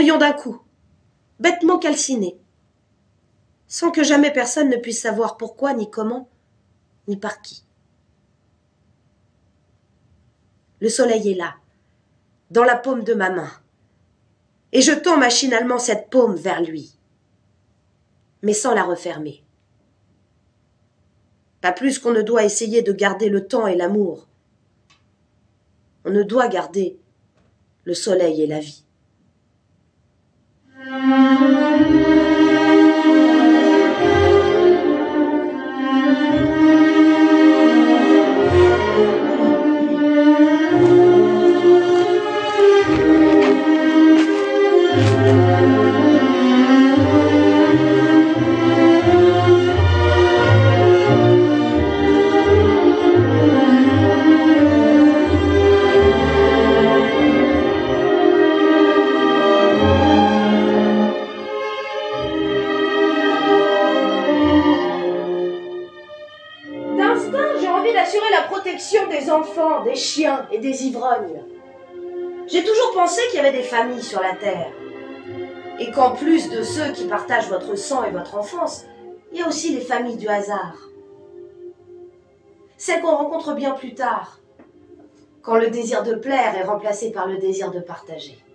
mourrions d'un coup, bêtement calcinés, sans que jamais personne ne puisse savoir pourquoi, ni comment, ni par qui. Le soleil est là, dans la paume de ma main, et je tends machinalement cette paume vers lui, mais sans la refermer. Pas plus qu'on ne doit essayer de garder le temps et l'amour. On ne doit garder le soleil et la vie. Des enfants, des chiens et des ivrognes. J'ai toujours pensé qu'il y avait des familles sur la terre. Et qu'en plus de ceux qui partagent votre sang et votre enfance, il y a aussi les familles du hasard. Celles qu'on rencontre bien plus tard, quand le désir de plaire est remplacé par le désir de partager.